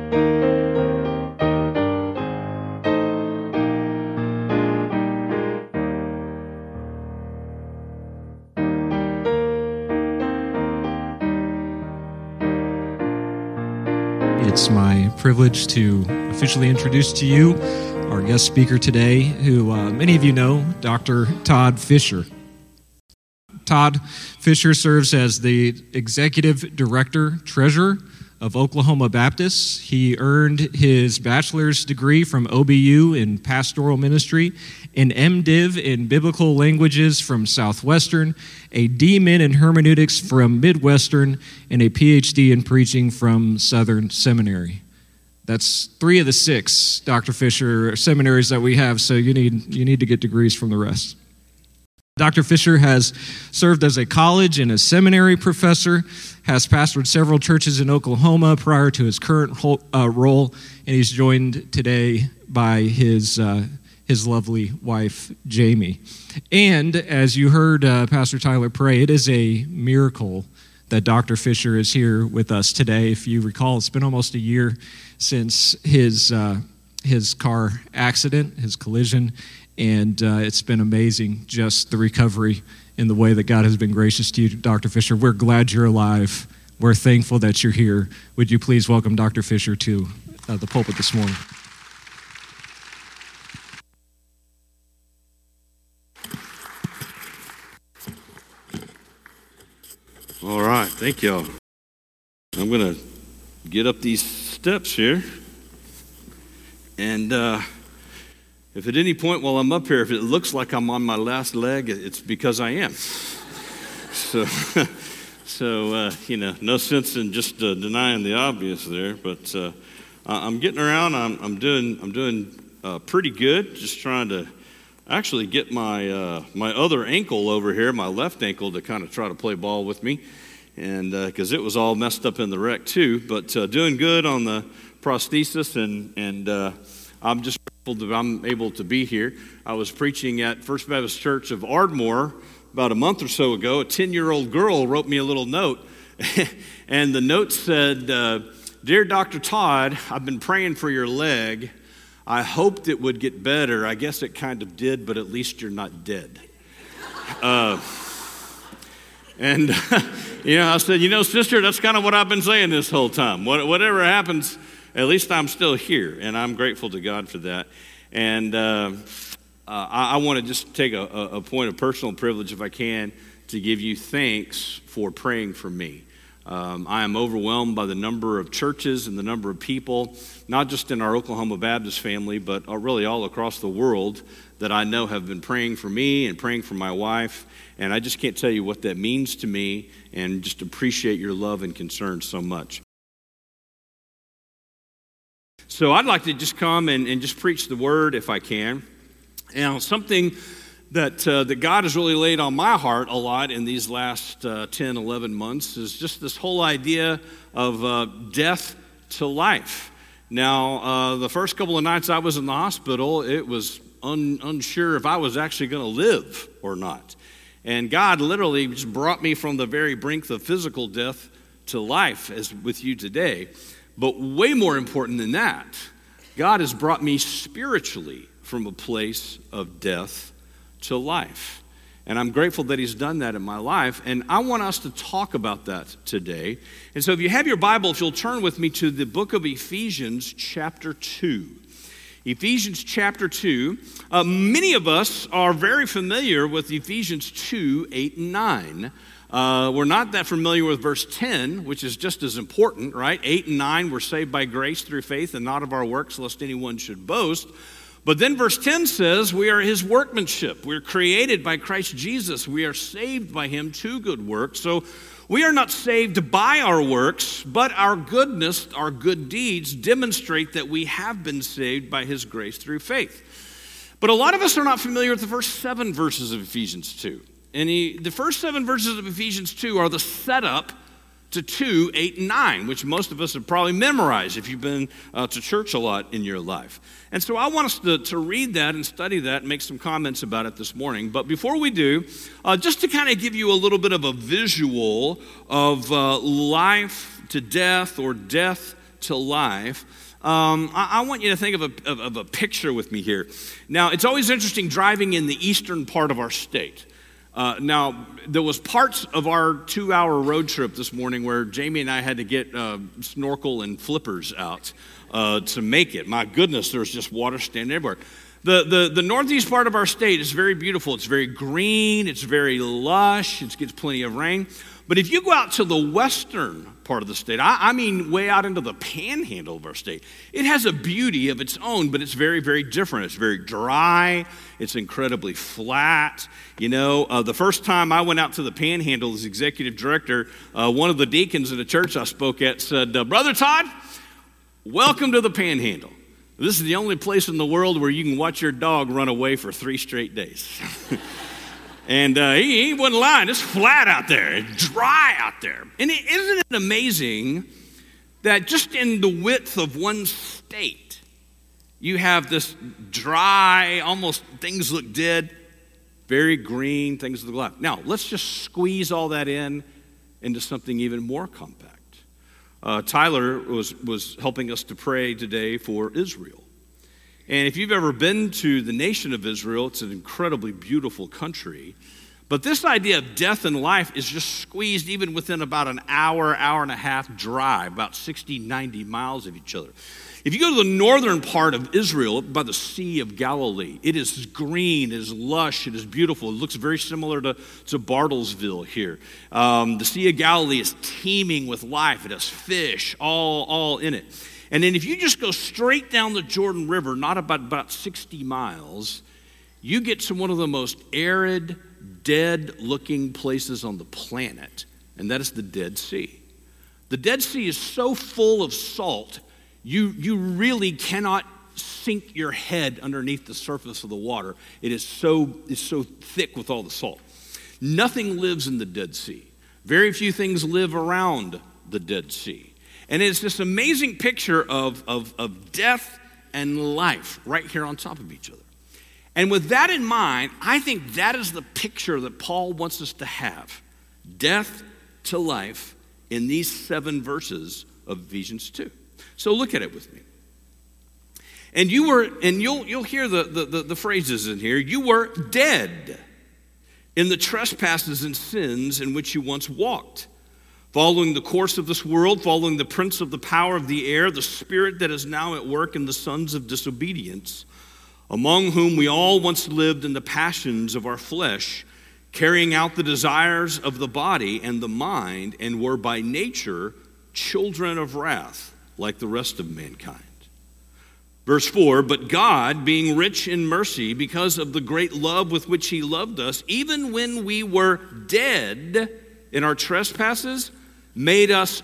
It's my privilege to officially introduce to you our guest speaker today, who many of you know, Dr. Todd Fisher. Todd Fisher serves as the Executive Director, Treasurer of Oklahoma Baptist. He earned his bachelor's degree from OBU in pastoral ministry, an MDiv in biblical languages from Southwestern, a DMin in hermeneutics from Midwestern, and a PhD in preaching from Southern Seminary. That's 3 of the 6 Dr. Fisher seminaries that we have, so you need to get degrees from the rest. Dr. Fisher has served as a college and a seminary professor, has pastored several churches in Oklahoma prior to his current role, and he's joined today by his lovely wife, Jamie. And as you heard Pastor Tyler pray, it is a miracle that Dr. Fisher is here with us today. If you recall, it's been almost a year since his car accident, his collision, and it's been amazing, just the recovery in the way that God has been gracious to you, Dr. Fisher. We're glad you're alive. We're thankful that you're here. Would you please welcome Dr. Fisher to the pulpit this morning? All right, thank y'all. I'm going to get up these steps here, and if at any point while I'm up here, if it looks like I'm on my last leg, it's because I am. So no sense in just denying the obvious there. But I'm getting around. I'm doing pretty good. Just trying to actually get my other ankle over here, my left ankle, to kind of try to play ball with me, and because it was all messed up in the wreck too. But doing good on the prosthesis, and I'm just grateful that I'm able to be here. I was preaching at First Baptist Church of Ardmore about a month or so ago. A 10-year-old girl wrote me a little note, and the note said, "Dear Dr. Todd, I've been praying for your leg. I hoped it would get better. I guess it kind of did, but at least you're not dead." And I said, sister, that's kind of what I've been saying this whole time. Whatever happens, at least I'm still here, and I'm grateful to God for that. And I want to just take a point of personal privilege, if I can, to give you thanks for praying for me. I am overwhelmed by the number of churches and the number of people, not just in our Oklahoma Baptist family, but really all across the world, that I know have been praying for me and praying for my wife. And I just can't tell you what that means to me, and just appreciate your love and concern so much. So I'd like to just come and just preach the word if I can. And something that God has really laid on my heart a lot in these last 10, 11 months is just this whole idea of death to life. Now, the first couple of nights I was in the hospital, it was unsure if I was actually going to live or not. And God literally just brought me from the very brink of physical death to life, as with you today. But way more important than that, God has brought me spiritually from a place of death to life. And I'm grateful that he's done that in my life. And I want us to talk about that today. And so if you have your Bible, if you'll turn with me to the book of Ephesians chapter 2. Ephesians chapter 2. Many of us are very familiar with Ephesians 2, 8, and 9. We're not that familiar with verse 10, which is just as important, right? 8 and 9, we're saved by grace through faith and not of our works, lest anyone should boast. But then verse 10 says we are his workmanship. We're created by Christ Jesus. We are saved by him to good works. So we are not saved by our works, but our goodness, our good deeds demonstrate that we have been saved by his grace through faith. But a lot of us are not familiar with the first 7 verses of Ephesians 2. And the first 7 verses of Ephesians 2 are the setup to 2, 8, and 9, which most of us have probably memorized if you've been to church a lot in your life. And so I want us to read that and study that and make some comments about it this morning. But before we do, just to kind of give you a little bit of a visual of life to death or death to life, I want you to think of a picture with me here. Now, it's always interesting driving in the eastern part of our state. Now, there was parts of our 2-hour road trip this morning where Jamie and I had to get snorkel and flippers out to make it. My goodness, there's just water standing everywhere. The northeast part of our state is very beautiful. It's very green. It's very lush. It gets plenty of rain. But if you go out to the western part of the state, I mean way out into the panhandle of our state, it has a beauty of its own, but it's very, very different. It's very dry. It's incredibly flat. You know, the first time I went out to the panhandle as executive director, one of the deacons in the church I spoke at said, Brother Todd, welcome to the panhandle. This is the only place in the world where you can watch your dog run away for 3 straight days. And he wasn't lying. It's flat out there. It's dry out there. And isn't it amazing that just in the width of one state, you have this dry, almost things look dead, very green, things look alive. Now, let's just squeeze all that into something even more compact. Tyler was helping us to pray today for Israel. And if you've ever been to the nation of Israel, it's an incredibly beautiful country. But this idea of death and life is just squeezed even within about an hour and a half drive, about 60, 90 miles of each other. If you go to the northern part of Israel, by the Sea of Galilee, it is green, it is lush, it is beautiful. It looks very similar to Bartlesville here. The Sea of Galilee is teeming with life. It has fish all in it. And then if you just go straight down the Jordan River, not about 60 miles, you get to one of the most arid, dead-looking places on the planet, and that is the Dead Sea. The Dead Sea is so full of salt, you really cannot sink your head underneath the surface of the water. It's so thick with all the salt. Nothing lives in the Dead Sea. Very few things live around the Dead Sea. And it's this amazing picture of death and life right here on top of each other. And with that in mind, I think that is the picture that Paul wants us to have. Death to life in these 7 verses of Ephesians 2. So look at it with me. And you'll hear the phrases in here. You were dead in the trespasses and sins in which you once walked, following the course of this world, following the prince of the power of the air, the spirit that is now at work in the sons of disobedience, among whom we all once lived in the passions of our flesh, carrying out the desires of the body and the mind, and were by nature children of wrath, like the rest of mankind. Verse 4, but God, being rich in mercy, because of the great love with which he loved us, even when we were dead in our trespasses, made us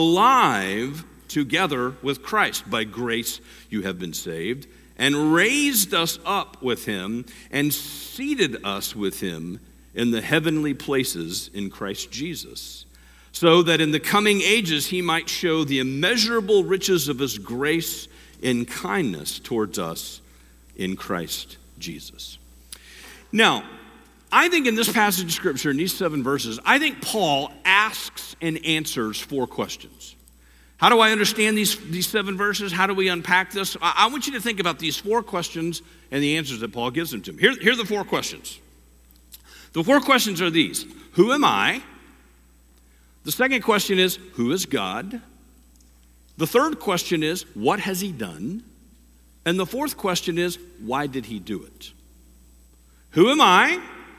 alive together with Christ. By grace you have been saved, and raised us up with him, and seated us with him in the heavenly places in Christ Jesus, so that in the coming ages he might show the immeasurable riches of his grace in kindness towards us in Christ Jesus. Now, I think in this passage of Scripture, in these 7 verses, I think Paul asks and answers 4 questions. How do I understand these 7 verses? How do we unpack this? I want you to think about these 4 questions and the answers that Paul gives them to him. Here are the 4 questions. The 4 questions are these. Who am I? The second question is, who is God? The third question is, what has he done? And the fourth question is, why did he do it? Who am I?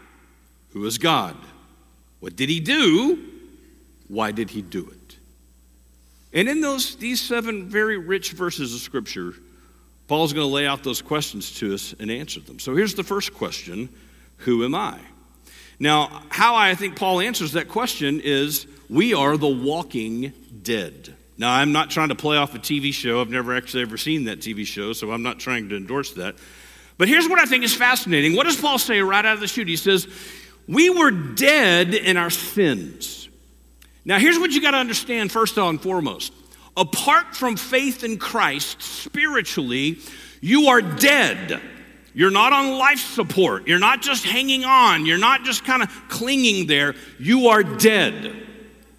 Who is God? What did he do? Why did he do it? And in these 7 very rich verses of Scripture, Paul's going to lay out those questions to us and answer them. So here's the first question, who am I? Now, how I think Paul answers that question is, we are the walking dead. Now, I'm not trying to play off a TV show. I've never actually ever seen that TV show, so I'm not trying to endorse that. But here's what I think is fascinating. What does Paul say right out of the chute? He says, we were dead in our sins. Now, here's what you got to understand first and foremost. Apart from faith in Christ, spiritually, you are dead. You're not on life support. You're not just hanging on. You're not just kind of clinging there. You are dead.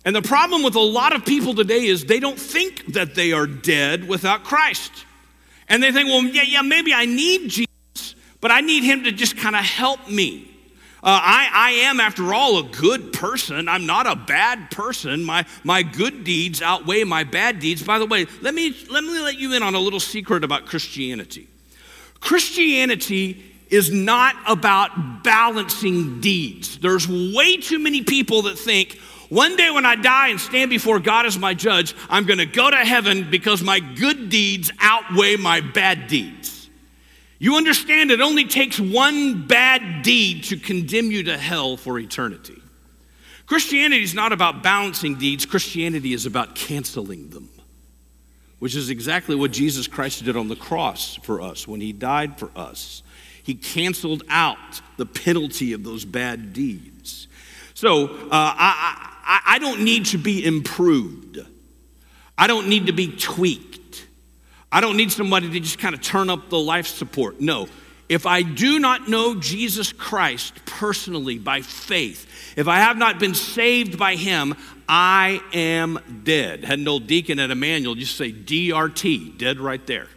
And the problem with a lot of people today is they don't think that they are dead without Christ. And they think, well, yeah, maybe I need Jesus, but I need him to just kind of help me. I am, after all, a good person. I'm not a bad person. My good deeds outweigh my bad deeds. By the way, let me let you in on a little secret about Christianity. Christianity is not about balancing deeds. There's way too many people that think, one day when I die and stand before God as my judge, I'm going to go to heaven because my good deeds outweigh my bad deeds. You understand it only takes one bad deed to condemn you to hell for eternity. Christianity is not about balancing deeds. Christianity is about canceling them, which is exactly what Jesus Christ did on the cross for us when he died for us. He canceled out the penalty of those bad deeds. So I don't need to be improved. I don't need to be tweaked. I don't need somebody to just kind of turn up the life support. No, if I do not know Jesus Christ personally by faith, if I have not been saved by him, I am dead. Had an old deacon at Emmanuel just say DRT, dead right there.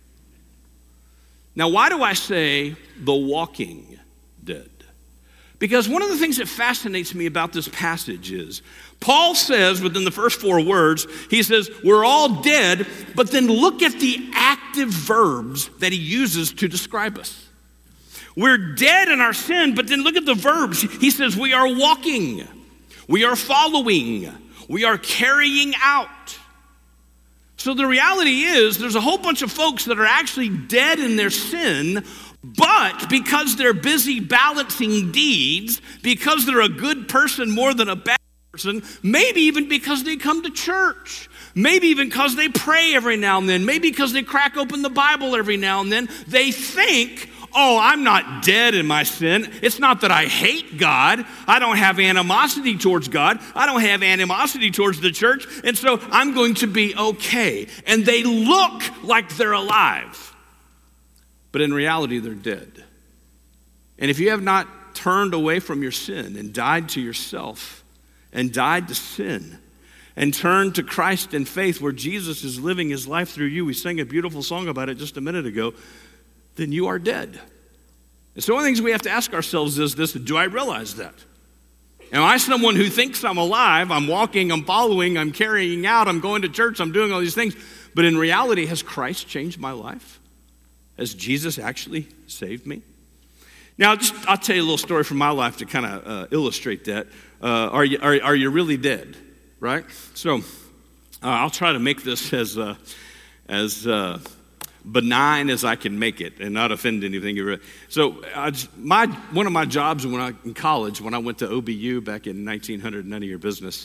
Now, why do I say the walking dead? Because one of the things that fascinates me about this passage is Paul says within the first 4 words, he says, we're all dead, but then look at the active verbs that he uses to describe us. We're dead in our sin, but then look at the verbs. He says we are walking, we are following, we are carrying out. So the reality is there's a whole bunch of folks that are actually dead in their sin, but because they're busy balancing deeds, because they're a good person more than a bad person, maybe even because they come to church, maybe even because they pray every now and then, maybe because they crack open the Bible every now and then, they think, oh, I'm not dead in my sin. It's not that I hate God. I don't have animosity towards God. I don't have animosity towards the church. And so I'm going to be okay. And they look like they're alive. But in reality, they're dead. And if you have not turned away from your sin and died to yourself and died to sin and turned to Christ in faith where Jesus is living his life through you, we sang a beautiful song about it just a minute ago, then you are dead. And so one of the things we have to ask ourselves is this: do I realize that? Am I someone who thinks I'm alive, I'm walking, I'm following, I'm carrying out, I'm going to church, I'm doing all these things, but in reality, has Christ changed my life? Has Jesus actually saved me? Now, I'll tell you a little story from my life to kind of illustrate that. Are you really dead? Right? So I'll try to make this as benign as I can make it and not offend anything. So one of my jobs in college, when I went to OBU back in 1900, none of your business.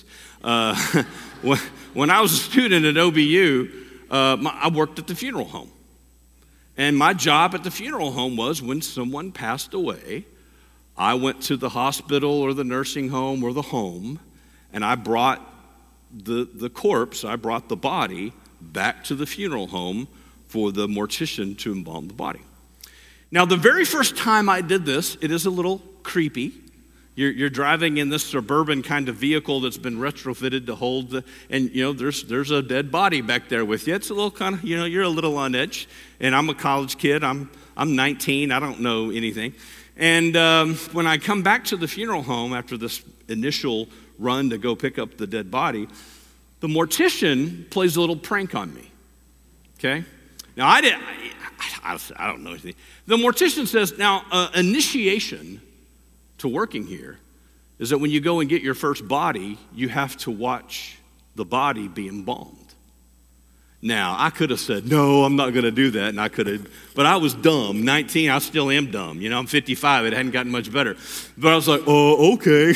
When I was a student at OBU, I worked at the funeral home. And my job at the funeral home was when someone passed away, I went to the hospital or the nursing home or the home, and I brought the corpse, I brought the body back to the funeral home for the mortician to embalm the body. Now, the very first time I did this, it is a little creepy. You're driving in this suburban kind of vehicle that's been retrofitted to hold, and there's a dead body back there with you. It's a little kind of, you're a little on edge. And I'm a college kid. I'm 19. I don't know anything. And when I come back to the funeral home after this initial run to go pick up the dead body, the mortician plays a little prank on me. Okay. Now I don't know anything. The mortician says, now initiation to working here is that when you go and get your first body, you have to watch the body be embalmed. Now, I could have said, no, I'm not going to do that, and I could have, but I was dumb. 19, I still am dumb. I'm 55, it hadn't gotten much better. But I was like, oh, okay.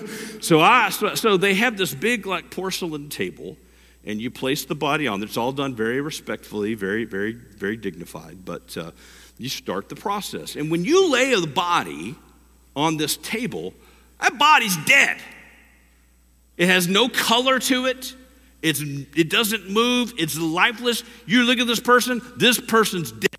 So they have this big, like, porcelain table, and you place the body on there. It's all done very respectfully, very, very, very dignified, but you start the process. And when you lay the body on this table, that body's dead. It has no color to it. It doesn't move. It's lifeless. You look at this person's dead.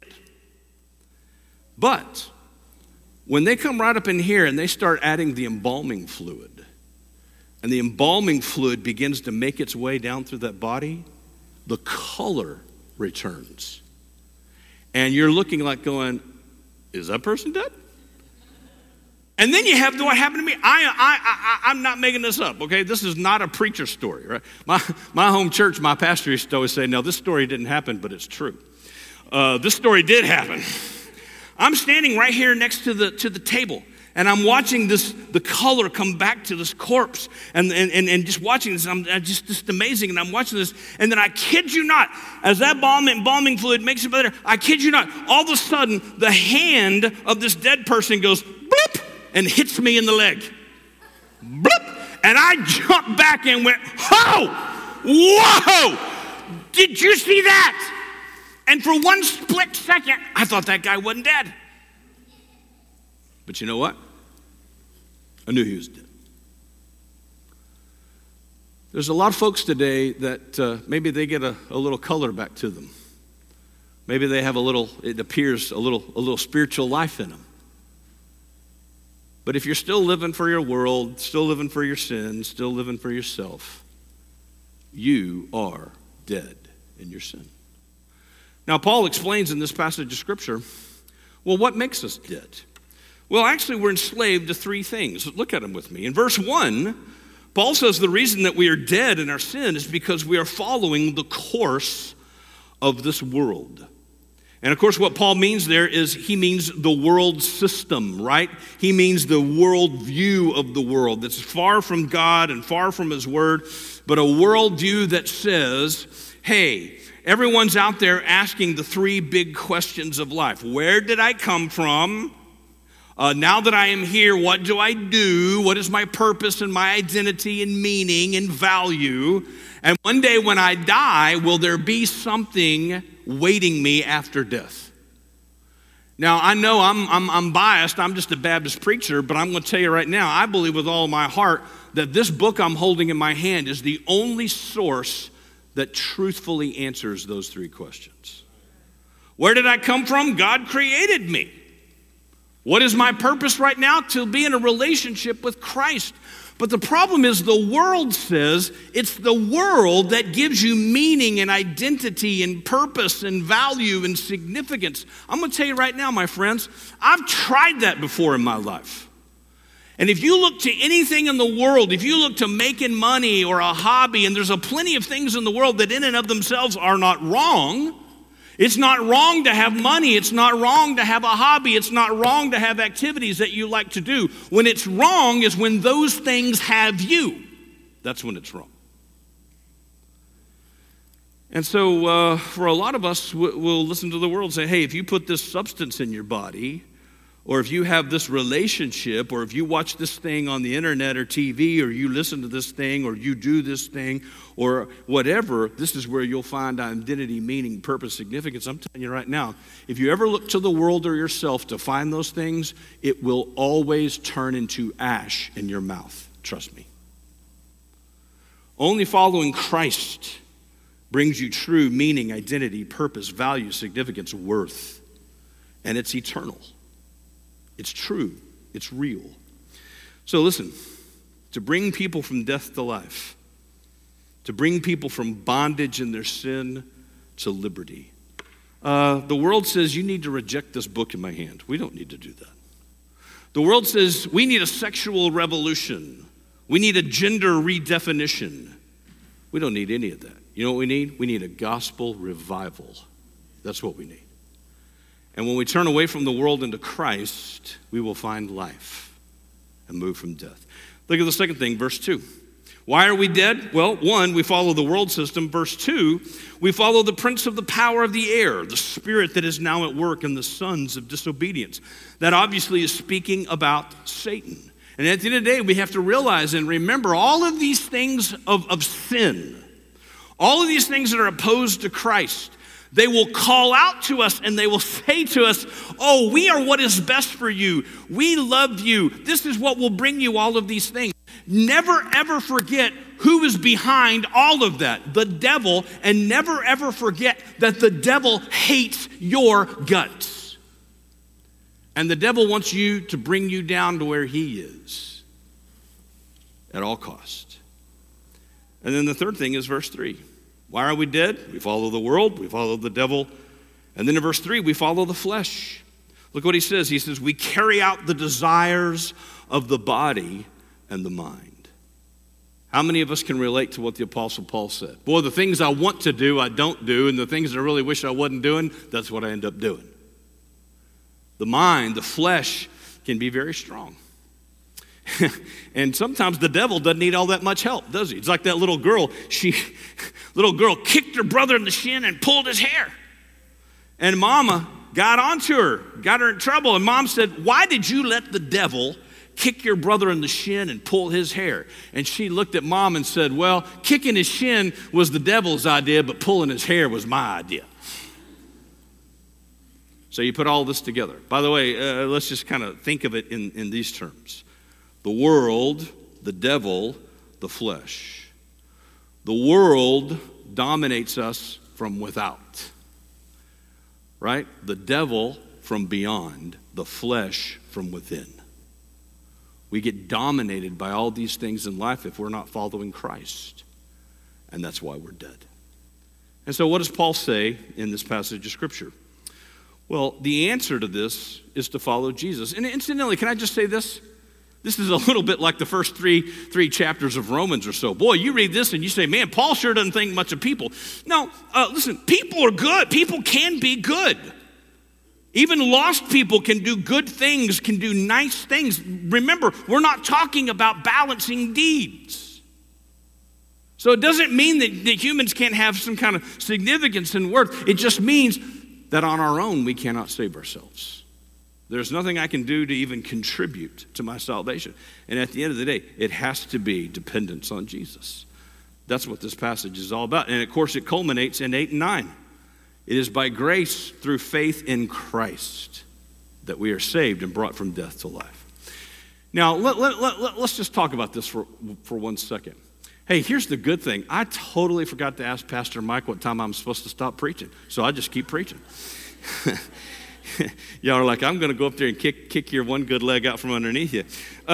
But when they come right up in here and they start adding the embalming fluid, and the embalming fluid begins to make its way down through that body, the color returns. And you're looking like going, is that person dead? And then you have what happened to me. I'm not making this up, okay? This is not a preacher story, right? My home church, my pastor used to always say, no, this story didn't happen, but it's true. This story did happen. I'm standing right here next to the table, and I'm watching the color come back to this corpse, and just watching this. I'm just amazing, and I'm watching this, and then I kid you not, as that embalming fluid makes it better, I kid you not, all of a sudden, the hand of this dead person goes, bloop, and hits me in the leg. Bloop, and I jumped back and went, oh, whoa, did you see that? And for one split second, I thought that guy wasn't dead. But you know what? I knew he was dead. There's a lot of folks today that maybe they get a little color back to them. Maybe they have it appears a little spiritual life in them. But if you're still living for your world, still living for your sins, still living for yourself, you are dead in your sin. Now, Paul explains in this passage of Scripture, well, what makes us dead? Well, actually, we're enslaved to three things. Look at them with me. In verse 1, Paul says the reason that we are dead in our sin is because we are following the course of this world. And of course, what Paul means there is he means the world system, right? He means the world view of the world that's far from God and far from his word, but a world view that says, hey, everyone's out there asking the three big questions of life. Where did I come from? Now that I am here, what do I do? What is my purpose and my identity and meaning and value? And one day when I die, will there be something waiting me after death? Now, I know I'm biased. I'm just a Baptist preacher, but I'm going to tell you right now, I believe with all of my heart that this book I'm holding in my hand is the only source that truthfully answers those three questions. Where did I come from? God created me. What is my purpose right now? To be in a relationship with Christ. But the problem is the world says it's the world that gives you meaning and identity and purpose and value and significance. I'm going to tell you right now, my friends, I've tried that before in my life. And if you look to anything in the world, if you look to making money or a hobby, and there's a plenty of things in the world that in and of themselves are not wrong. It's not wrong to have money. It's not wrong to have a hobby. It's not wrong to have activities that you like to do. When it's wrong is when those things have you. That's when it's wrong. And so for a lot of us, we'll listen to the world and say, hey, if you put this substance in your body, or if you have this relationship, or if you watch this thing on the internet or TV, or you listen to this thing, or you do this thing, or whatever, this is where you'll find identity, meaning, purpose, significance. I'm telling you right now, if you ever look to the world or yourself to find those things, it will always turn into ash in your mouth. Trust me. Only following Christ brings you true meaning, identity, purpose, value, significance, worth, and it's eternal. It's true. It's real. So listen, to bring people from death to life, to bring people from bondage in their sin to liberty. The world says you need to reject this book in my hand. We don't need to do that. The world says we need a sexual revolution. We need a gender redefinition. We don't need any of that. You know what we need? We need a gospel revival. That's what we need. And when we turn away from the world into Christ, we will find life and move from death. Look at the second thing, verse 2. Why are we dead? Well, 1, we follow the world system. Verse 2, we follow the prince of the power of the air, the spirit that is now at work in the sons of disobedience. That obviously is speaking about Satan. And at the end of the day, we have to realize and remember all of these things of sin, all of these things that are opposed to Christ, they will call out to us and they will say to us, oh, we are what is best for you. We love you. This is what will bring you all of these things. Never, ever forget who is behind all of that, the devil, and never, ever forget that the devil hates your guts. And the devil wants you to bring you down to where he is. at all cost. And then the third thing is verse 3. Why are we dead? We follow the world, we follow the devil. And then in verse 3, we follow the flesh. Look what he says. He says, we carry out the desires of the body and the mind. How many of us can relate to what the Apostle Paul said? Boy, the things I want to do, I don't do, and the things I really wish I wasn't doing, that's what I end up doing. The mind, the flesh, can be very strong. And sometimes the devil doesn't need all that much help, does he? It's like that little girl. Little girl kicked her brother in the shin and pulled his hair. And mama got onto her, got her in trouble. And mom said, why did you let the devil kick your brother in the shin and pull his hair? And she looked at mom and said, well, kicking his shin was the devil's idea, but pulling his hair was my idea. So you put all this together. By the way, let's just kind of think of it in these terms. The world, the devil, the flesh. The world dominates us from without, right? The devil from beyond, the flesh from within. We get dominated by all these things in life if we're not following Christ. And that's why we're dead. And so what does Paul say in this passage of Scripture? Well, the answer to this is to follow Jesus. And incidentally, can I just say this? This is a little bit like the first three chapters of Romans or so. Boy, you read this and you say, man, Paul sure doesn't think much of people. No, listen, people are good. People can be good. Even lost people can do good things, can do nice things. Remember, we're not talking about balancing deeds. So it doesn't mean that humans can't have some kind of significance and worth. It just means that on our own, we cannot save ourselves. There's nothing I can do to even contribute to my salvation. And at the end of the day, it has to be dependence on Jesus. That's what this passage is all about. And of course, it culminates in 8 and 9. It is by grace through faith in Christ that we are saved and brought from death to life. Now, let's just talk about this for 1 second. Hey, here's the good thing. I totally forgot to ask Pastor Mike what time I'm supposed to stop preaching. So I just keep preaching. Y'all are like, I'm going to go up there and kick your one good leg out from underneath you.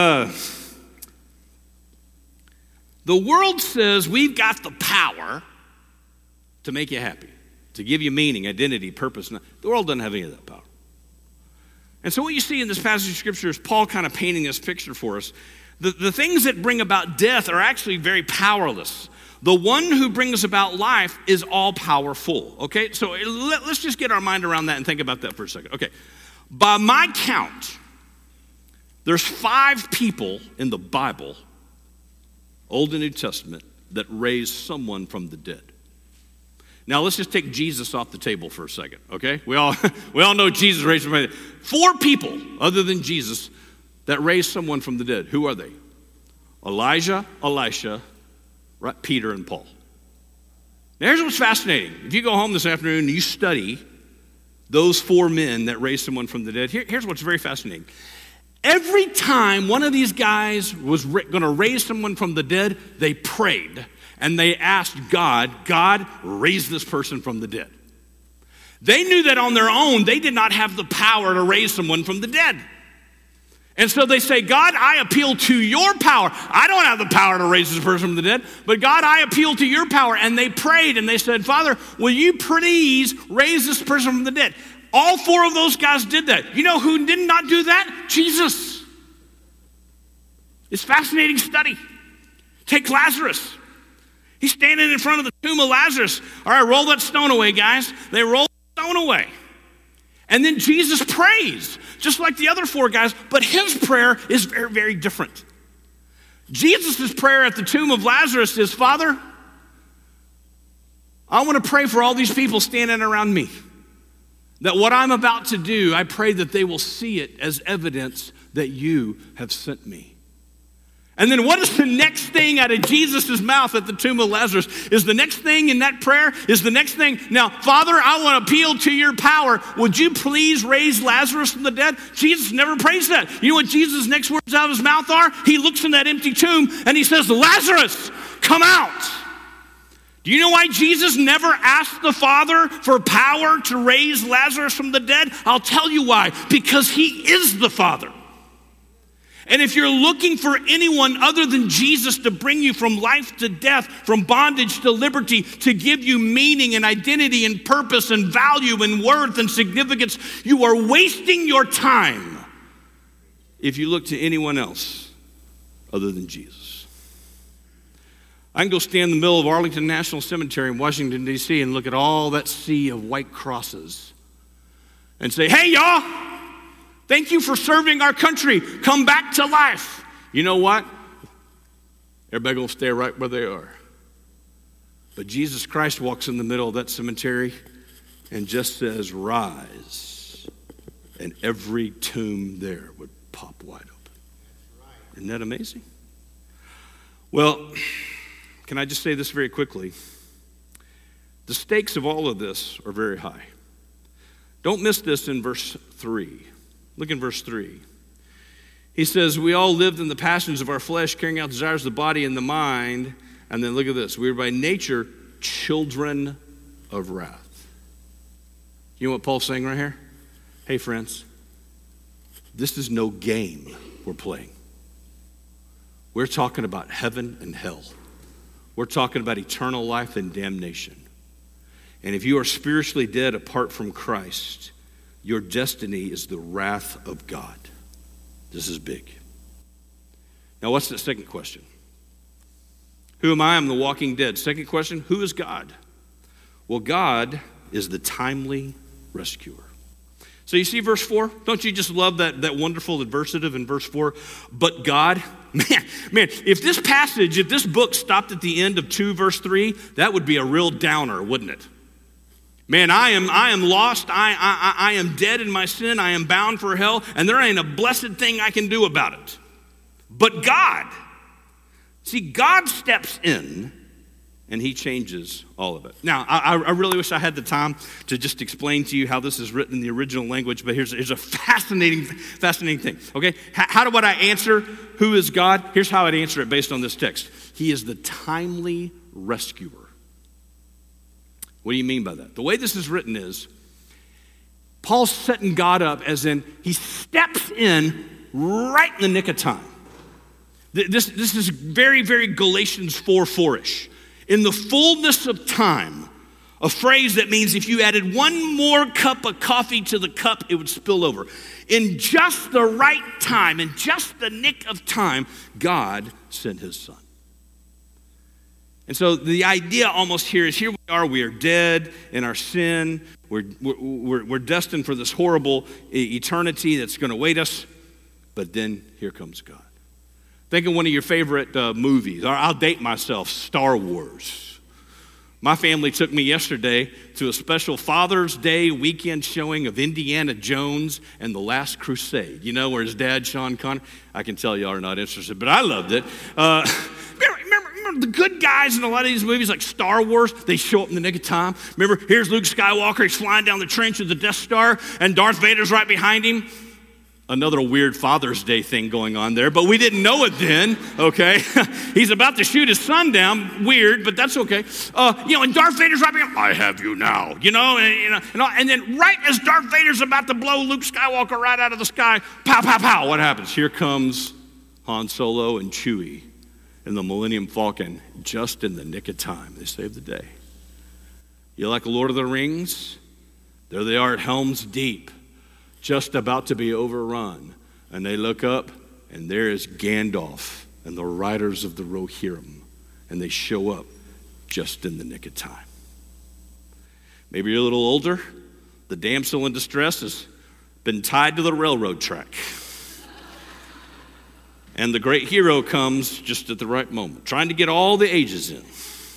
The world says we've got the power to make you happy, to give you meaning, identity, purpose. The world doesn't have any of that power. And so what you see in this passage of Scripture is Paul kind of painting this picture for us. The things that bring about death are actually very powerless. The one who brings about life is all powerful, okay? So let's just get our mind around that and think about that for a second. Okay, by my count, there's 5 people in the Bible, Old and New Testament, that raised someone from the dead. Now let's just take Jesus off the table for a second, okay? We all know Jesus raised from the dead. 4 people other than Jesus that raised someone from the dead. Who are they? Elijah, Elisha, right, Peter, and Paul. Now here's what's fascinating. If you go home this afternoon and you study those 4 men that raised someone from the dead, here's what's very fascinating. Every time one of these guys was going to raise someone from the dead, they prayed and they asked God, raise this person from the dead. They knew that on their own, they did not have the power to raise someone from the dead. And so they say, God, I appeal to your power. I don't have the power to raise this person from the dead, but God, I appeal to your power. And they prayed and they said, Father, will you please raise this person from the dead? All 4 of those guys did that. You know who did not do that? Jesus. It's fascinating study. Take Lazarus. He's standing in front of the tomb of Lazarus. All right, roll that stone away, guys. They roll the stone away. And then Jesus prays, just like the other 4 guys, but his prayer is very, very different. Jesus' prayer at the tomb of Lazarus is, Father, I want to pray for all these people standing around me, that what I'm about to do, I pray that they will see it as evidence that you have sent me. And then what is the next thing out of Jesus' mouth at the tomb of Lazarus? Is the next thing in that prayer, is the next thing, now, Father, I want to appeal to your power. Would you please raise Lazarus from the dead? Jesus never prays that. You know what Jesus' next words out of his mouth are? He looks in that empty tomb and he says, Lazarus, come out. Do you know why Jesus never asked the Father for power to raise Lazarus from the dead? I'll tell you why. Because he is the Father. And if you're looking for anyone other than Jesus to bring you from life to death, from bondage to liberty, to give you meaning and identity and purpose and value and worth and significance, you are wasting your time if you look to anyone else other than Jesus. I can go stand in the middle of Arlington National Cemetery in Washington, D.C. and look at all that sea of white crosses and say, hey, y'all, thank you for serving our country. Come back to life. You know what? Everybody gonna stay right where they are. But Jesus Christ walks in the middle of that cemetery and just says, rise. And every tomb there would pop wide open. Isn't that amazing? Well, can I just say this very quickly? The stakes of all of this are very high. Don't miss this in verse 3. Look in verse 3. He says, we all lived in the passions of our flesh, carrying out desires of the body and the mind. And then look at this. We were by nature children of wrath. You know what Paul's saying right here? Hey, friends, this is no game we're playing. We're talking about heaven and hell. We're talking about eternal life and damnation. And if you are spiritually dead apart from Christ, your destiny is the wrath of God. This is big. Now, what's the second question? Who am I? I'm the walking dead. Second question, who is God? Well, God is the timely rescuer. So you see verse 4? Don't you just love that wonderful adversative in verse 4? But God, man, if this passage, if this book stopped at the end of 2 verse 3, that would be a real downer, wouldn't it? Man, I am lost. I am dead in my sin. I am bound for hell, and there ain't a blessed thing I can do about it. But God, see, God steps in, and he changes all of it. Now, I really wish I had the time to just explain to you how this is written in the original language, but here's a fascinating thing, okay? How would I answer who is God? Here's how I'd answer it based on this text. He is the timely rescuer. What do you mean by that? The way this is written is, Paul's setting God up as in he steps in right in the nick of time. This is very, very Galatians 4:4-ish. In the fullness of time, a phrase that means if you added one more cup of coffee to the cup, it would spill over. In just the right time, in just the nick of time, God sent his son. And so the idea almost here is, here we are dead in our sin. We're destined for this horrible eternity that's going to await us. But then here comes God. Think of one of your favorite movies. I'll date myself, Star Wars. My family took me yesterday to a special Father's Day weekend showing of Indiana Jones and the Last Crusade. You know, where his dad, Sean Connery. I can tell y'all are not interested, but I loved it. Remember the good guys in a lot of these movies like Star Wars, they show up in the nick of time. Remember, here's Luke Skywalker, he's flying down the trench of the Death Star, and Darth Vader's right behind him. Another weird Father's Day thing going on there, but we didn't know it then, okay? He's about to shoot his son down, weird, but that's okay. And Darth Vader's right behind him. I have you now, and then right as Darth Vader's about to blow Luke Skywalker right out of the sky, pow, pow, pow, what happens? Here comes Han Solo and Chewie in the Millennium Falcon, just in the nick of time. They saved the day. You like Lord of the Rings? There they are at Helm's Deep, just about to be overrun. And they look up, and there is Gandalf and the riders of the Rohirrim. And they show up just in the nick of time. Maybe you're a little older. The damsel in distress has been tied to the railroad track. And the great hero comes just at the right moment, trying to get all the ages in.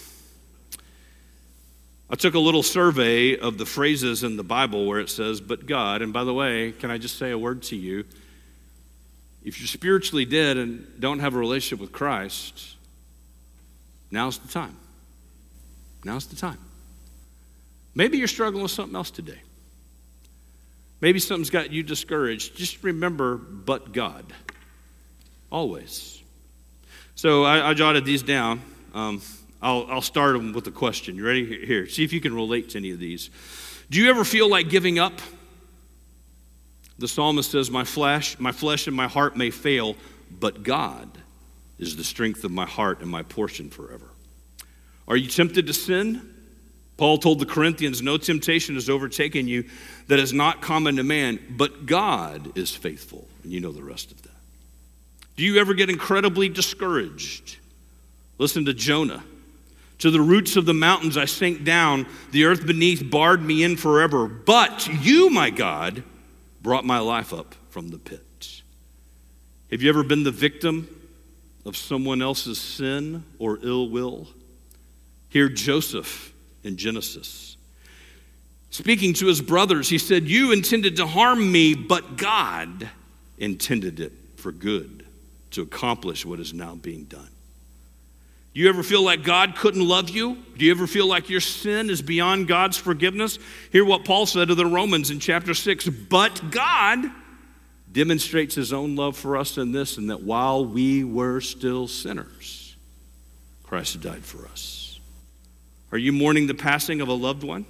I took a little survey of the phrases in the Bible where it says, but God, and by the way, can I just say a word to you? If you're spiritually dead and don't have a relationship with Christ, now's the time. Now's the time. Maybe you're struggling with something else today. Maybe something's got you discouraged. Just remember, but God. Always. So I jotted these down. I'll start them with a question. You ready? Here, see if you can relate to any of these. Do you ever feel like giving up? The psalmist says, my flesh and my heart may fail, but God is the strength of my heart and my portion forever. Are you tempted to sin? Paul told the Corinthians, no temptation has overtaken you that is not common to man, but God is faithful. And you know the rest of that. Do you ever get incredibly discouraged? Listen to Jonah. To the roots of the mountains I sank down, the earth beneath barred me in forever. But you, my God, brought my life up from the pit. Have you ever been the victim of someone else's sin or ill will? Hear Joseph in Genesis. Speaking to his brothers, he said, you intended to harm me, but God intended it for good to accomplish what is now being done. Do you ever feel like God couldn't love you? Do you ever feel like your sin is beyond God's forgiveness? Hear what Paul said to the Romans in chapter 6. But God demonstrates his own love for us in this, and that while we were still sinners, Christ died for us. Are you mourning the passing of a loved one?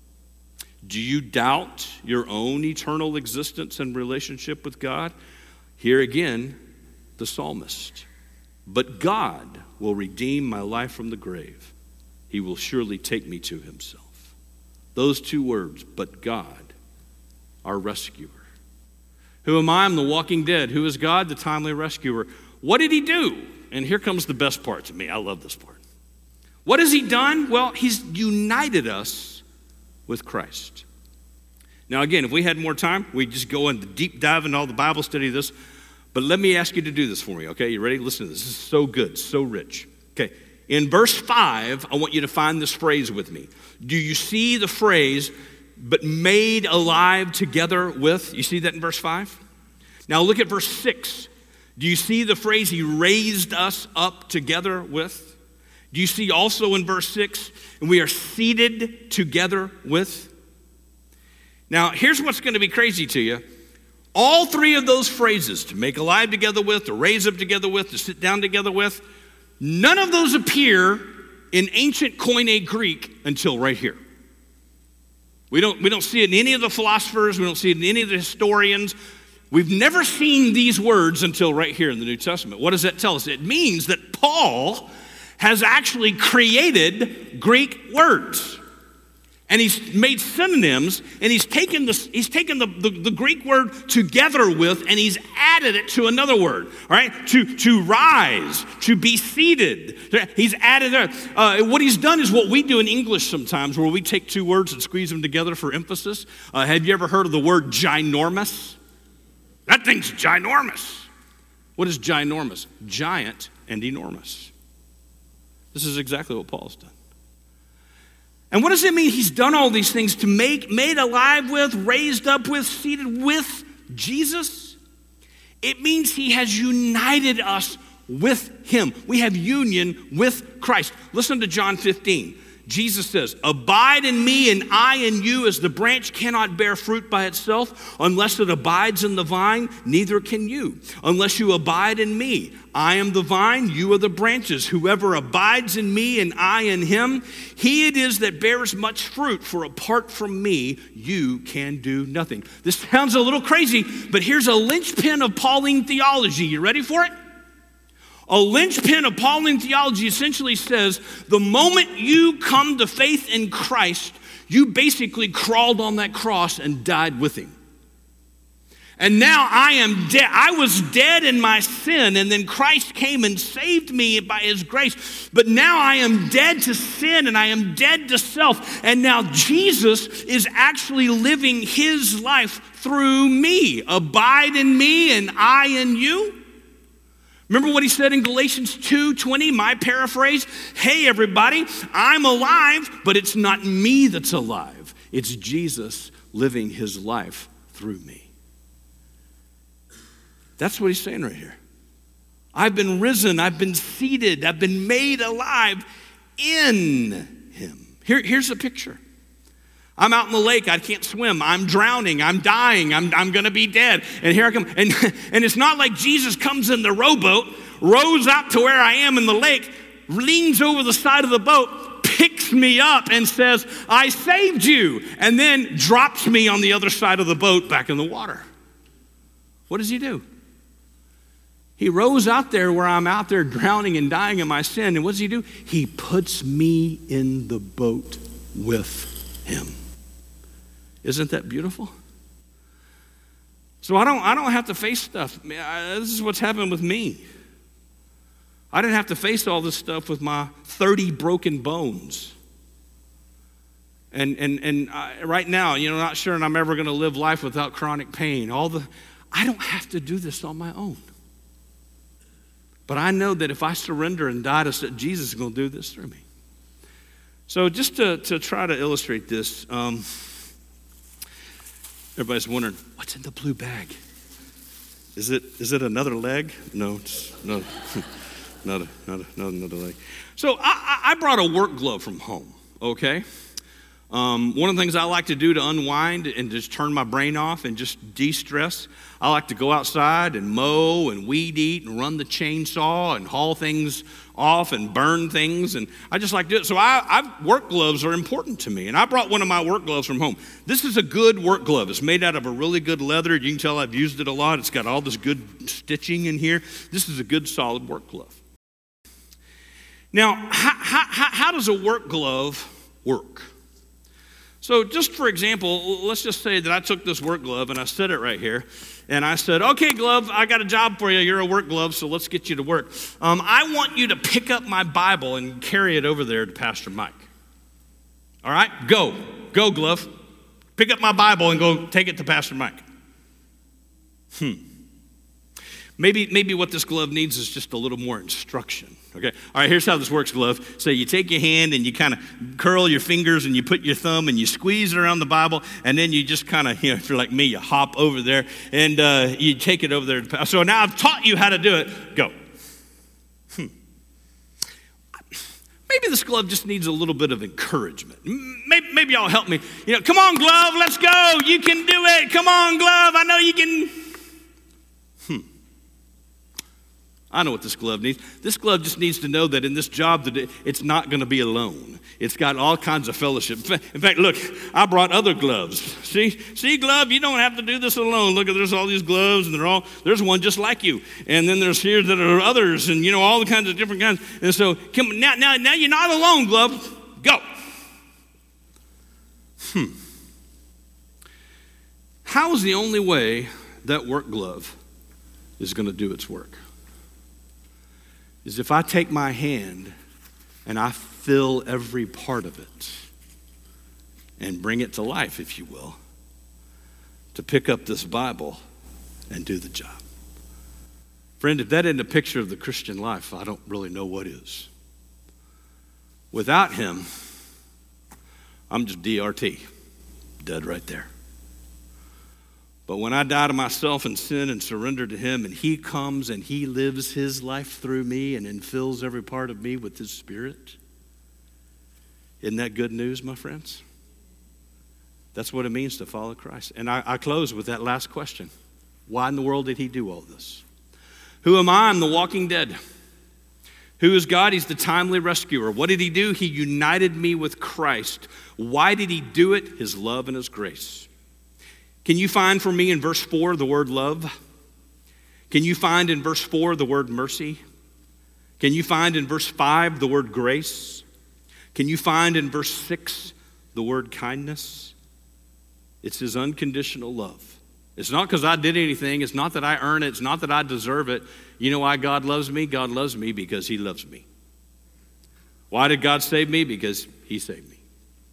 Do you doubt your own eternal existence and relationship with God? Here again, the psalmist. But God will redeem my life from the grave. He will surely take me to himself. Those two words, but God, our rescuer. Who am I? I'm the walking dead. Who is God? The timely rescuer. What did he do? And here comes the best part to me. I love this part. What has he done? Well, he's united us with Christ. Now, again, if we had more time, we'd just go into deep dive into all the Bible study of this. But let me ask you to do this for me, okay? You ready? Listen to this. This is so good, so rich. Okay, in verse 5, I want you to find this phrase with me. Do you see the phrase, but made alive together with? You see that in verse 5? Now look at verse 6. Do you see the phrase, he raised us up together with? Do you see also in verse 6, and we are seated together with? Now, here's what's going to be crazy to you. All three of those phrases, to make alive together with, to raise up together with, to sit down together with, none of those appear in ancient Koine Greek until right here. We don't see it in any of the philosophers. We don't see it in any of the historians. We've never seen these words until right here in the New Testament. What does that tell us? It means that Paul has actually created Greek words. And he's made synonyms, and he's taken the Greek word together with, and he's added it to another word, all right? To rise, to be seated. He's added there. What he's done is what we do in English sometimes, where we take two words and squeeze them together for emphasis. Have you ever heard of the word ginormous? That thing's ginormous. What is ginormous? Giant and enormous. This is exactly what Paul's done. And what does it mean? He's done all these things to made alive with, raised up with, seated with Jesus. It means he has united us with him. We have union with Christ. Listen to John 15. Jesus says, abide in me and I in you, as the branch cannot bear fruit by itself unless it abides in the vine, neither can you. Unless you abide in me. I am the vine, you are the branches. Whoever abides in me and I in him, he it is that bears much fruit, for apart from me, you can do nothing. This sounds a little crazy, but here's a linchpin of Pauline theology. You ready for it? A linchpin of Pauline theology essentially says the moment you come to faith in Christ, you basically crawled on that cross and died with him. And now I am dead. I was dead in my sin, and then Christ came and saved me by his grace. But now I am dead to sin, and I am dead to self. And now Jesus is actually living his life through me. Abide in me and I in you. Remember what he said in Galatians 2:20, my paraphrase? Hey, everybody, I'm alive, but it's not me that's alive. It's Jesus living his life through me. That's what he's saying right here. I've been risen, I've been seated, I've been made alive in him. Here's a picture. I'm out in the lake, I can't swim, I'm drowning, I'm dying, I'm gonna be dead. And here I come, and it's not like Jesus comes in the rowboat, rows out to where I am in the lake, leans over the side of the boat, picks me up and says, I saved you, and then drops me on the other side of the boat back in the water. What does he do? He rose out there where I'm out there drowning and dying in my sin. And what does he do? He puts me in the boat with him. Isn't that beautiful? So I don't have to face stuff. This is what's happened with me. I didn't have to face all this stuff with my 30 broken bones. And right now, not sure I'm ever going to live life without chronic pain. I don't have to do this on my own. But I know that if I surrender and die to Jesus is going to do this through me. So just to try to illustrate this, everybody's wondering, what's in the blue bag? Is it another leg? No, it's no, not another leg. So I brought a work glove from home, okay? One of the things I like to do to unwind and just turn my brain off and just de-stress, I like to go outside and mow and weed eat and run the chainsaw and haul things off and burn things, and I just like to do it. So work gloves are important to me, and I brought one of my work gloves from home. This is a good work glove. It's made out of a really good leather. You can tell I've used it a lot. It's got all this good stitching in here. This is a good, solid work glove. Now, how does a work glove work? So just for example, let's just say that I took this work glove and I set it right here. And I said, okay, glove, I got a job for you. You're a work glove, so let's get you to work. I want you to pick up my Bible and carry it over there to Pastor Mike. All right? Go, glove. Pick up my Bible and go take it to Pastor Mike. Maybe what this glove needs is just a little more instruction. Okay, all right, here's how this works, glove. So you take your hand and you kind of curl your fingers and you put your thumb and you squeeze it around the Bible, and then you just kind of, if you're like me, you hop over there and you take it over there. So now I've taught you how to do it. Go. Maybe this glove just needs a little bit of encouragement. Maybe y'all help me. Come on, glove, let's go. You can do it. Come on, glove, I know you can. I know what this glove needs. This glove just needs to know that in this job today, it's not going to be alone. It's got all kinds of fellowship. In fact, look, I brought other gloves. See, glove, you don't have to do this alone. Look, there's all these gloves, and there's one just like you. And then there's here that are others, and all the kinds of different kinds. And so, now you're not alone, glove. Go. How is the only way that work glove is going to do its work? Is if I take my hand and I fill every part of it and bring it to life, if you will, to pick up this Bible and do the job. Friend, if that isn't a picture of the Christian life, I don't really know what is. Without him, I'm just DRT, dead right there. But when I die to myself and sin and surrender to him, and he comes and he lives his life through me and infills every part of me with his Spirit, isn't that good news, my friends? That's what it means to follow Christ. And I close with that last question. Why in the world did he do all this? Who am I? I'm the walking dead. Who is God? He's the timely rescuer. What did he do? He united me with Christ. Why did he do it? His love and his grace. Can you find for me in verse 4 the word love? Can you find in verse 4 the word mercy? Can you find in verse 5 the word grace? Can you find in verse 6 the word kindness? It's his unconditional love. It's not because I did anything. It's not that I earn it. It's not that I deserve it. You know why God loves me? God loves me because he loves me. Why did God save me? Because he saved me.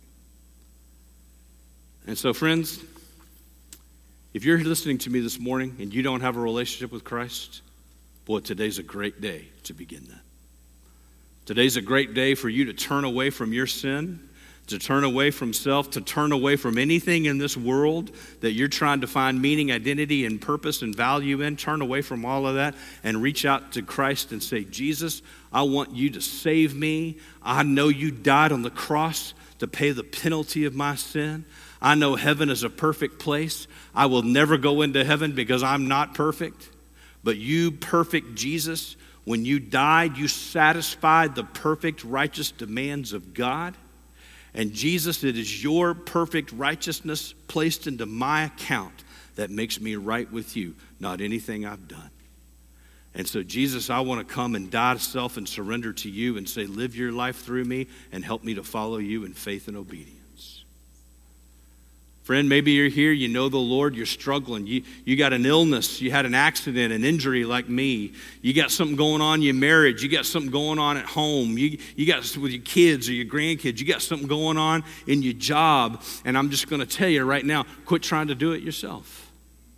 And so, friends, if you're listening to me this morning and you don't have a relationship with Christ, boy, today's a great day to begin that. Today's a great day for you to turn away from your sin, to turn away from self, to turn away from anything in this world that you're trying to find meaning, identity, and purpose and value in. Turn away from all of that and reach out to Christ and say, Jesus, I want you to save me. I know you died on the cross to pay the penalty of my sin. I know heaven is a perfect place. I will never go into heaven because I'm not perfect. But you, perfect Jesus, when you died, you satisfied the perfect righteous demands of God. And Jesus, it is your perfect righteousness placed into my account that makes me right with you, not anything I've done. And so, Jesus, I want to come and die to self and surrender to you and say, live your life through me and help me to follow you in faith and obedience. Friend, maybe you're here, you know the Lord, you're struggling. You got an illness, you had an accident, an injury like me. You got something going on in your marriage, you got something going on at home. You got with your kids or your grandkids, you got something going on in your job. And I'm just going to tell you right now, quit trying to do it yourself.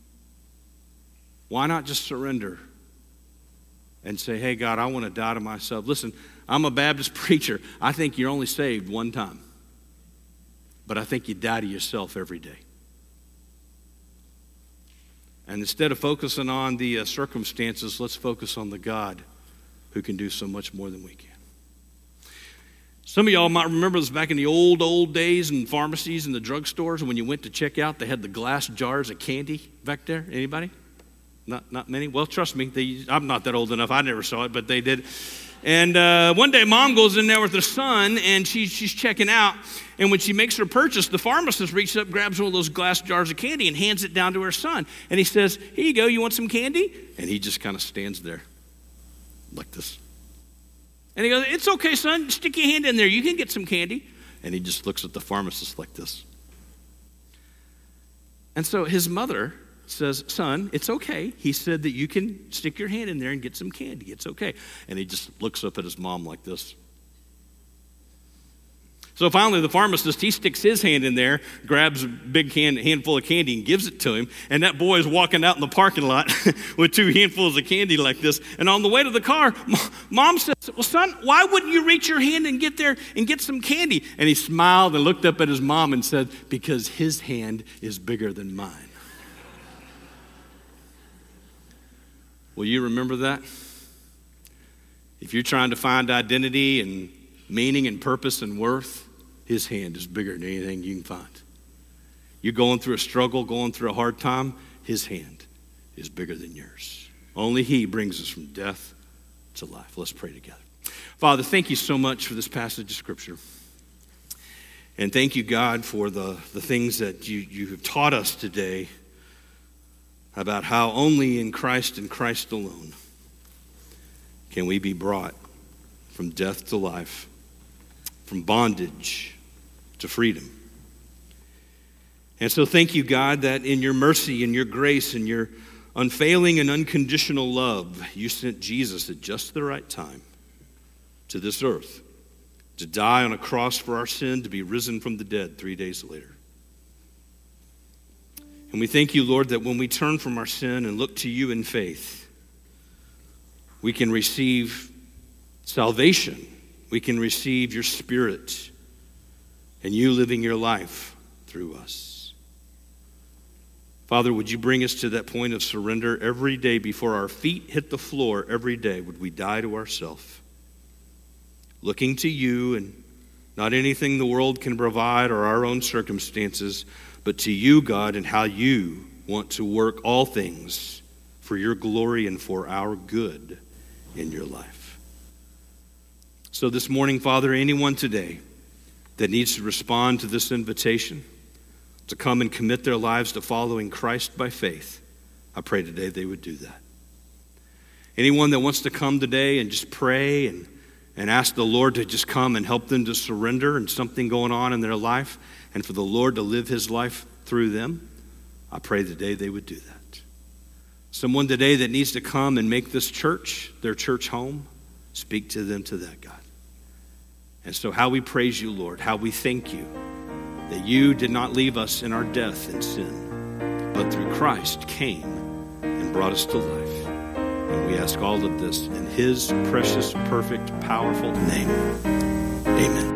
Why not just surrender and say, hey, God, I want to die to myself. Listen, I'm a Baptist preacher. I think you're only saved one time. But I think you die to yourself every day. And instead of focusing on the circumstances, let's focus on the God who can do so much more than we can. Some of y'all might remember this back in the old days in pharmacies and the drugstores, and when you went to check out, they had the glass jars of candy back there. Anybody? Not many? Well, trust me, I'm not that old enough. I never saw it, but they did. And one day, Mom goes in there with her son, and she's checking out. And when she makes her purchase, the pharmacist reaches up, grabs one of those glass jars of candy, and hands it down to her son. And he says, here you go, you want some candy? And he just kind of stands there like this. And he goes, it's okay, son, stick your hand in there. You can get some candy. And he just looks at the pharmacist like this. And so his mother says, son, it's okay. He said that you can stick your hand in there and get some candy. It's okay. And he just looks up at his mom like this. So finally, the pharmacist, he sticks his hand in there, grabs a big handful of candy and gives it to him. And that boy is walking out in the parking lot with 2 handfuls of candy like this. And on the way to the car, Mom says, well, son, why wouldn't you reach your hand and get there and get some candy? And he smiled and looked up at his mom and said, because his hand is bigger than mine. Will you remember that? If you're trying to find identity and meaning and purpose and worth, his hand is bigger than anything you can find. You're going through a struggle, going through a hard time, his hand is bigger than yours. Only he brings us from death to life. Let's pray together. Father, thank you so much for this passage of Scripture. And thank you, God, for the things that you have taught us today about how only in Christ and Christ alone can we be brought from death to life, from bondage to freedom. And so thank you, God, that in your mercy and your grace and your unfailing and unconditional love, you sent Jesus at just the right time to this earth to die on a cross for our sin, to be risen from the dead 3 days later. And we thank you, Lord, that when we turn from our sin and look to you in faith, we can receive salvation. We can receive your Spirit and you living your life through us. Father, would you bring us to that point of surrender every day before our feet hit the floor every day? Would we die to ourselves, looking to you and not anything the world can provide or our own circumstances, but to you, God, and how you want to work all things for your glory and for our good in your life. So this morning, Father, anyone today that needs to respond to this invitation to come and commit their lives to following Christ by faith, I pray today they would do that. Anyone that wants to come today and just pray and ask the Lord to just come and help them to surrender and something going on in their life and for the Lord to live his life through them, I pray today they would do that. Someone today that needs to come and make this church their church home, speak to them to that, God. And so how we praise you, Lord, how we thank you that you did not leave us in our death and sin, but through Christ came and brought us to life. And we ask all of this in his precious, perfect, powerful name. Amen.